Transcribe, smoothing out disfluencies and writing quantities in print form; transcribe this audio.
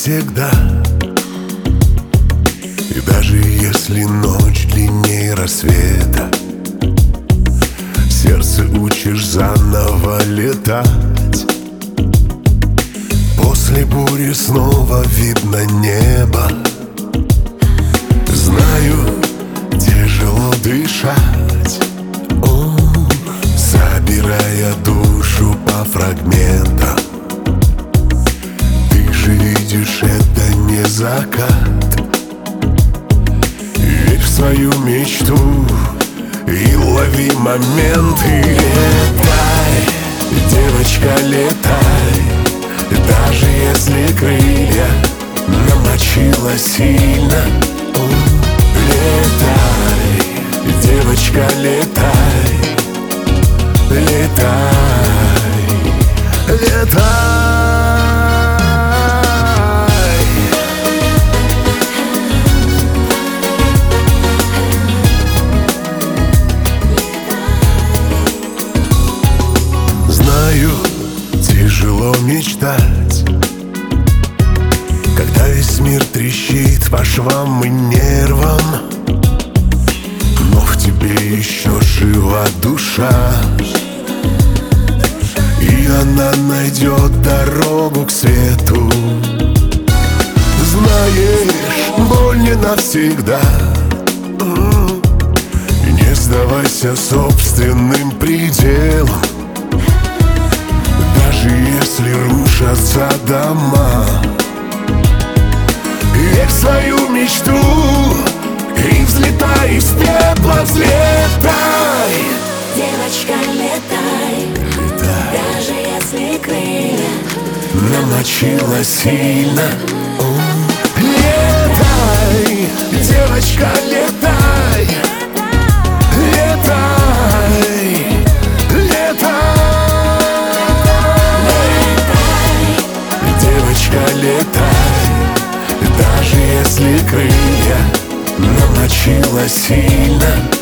навсегда. И даже если ночь длиннее рассвета, сердце учишь заново летать. После бури снова видно небо. Знаю, тяжело дышать, собирая душу по фрагментам. Ты же видишь, это не закат. Верь в свою мечту и лови моменты. Летай, девочка, летай, даже если крылья намочила сильно. Летай, девочка, летай, летай, летай. Знаю, тяжело мечтать, когда весь мир трещит по швам и нервам, но в тебе еще жива душа, и она найдет дорогу к свету. Знаешь, боль не навсегда. Не сдавайся собственным пределам, даже если рушатся дома. Верь в свою мечту и взлетай из пепла, взлетай. Девочка, летай, Летай, даже если крылья намочила сильно. Летай, девочка, летай, летай, летай. Девочка, летай, даже если крылья намочила сильно.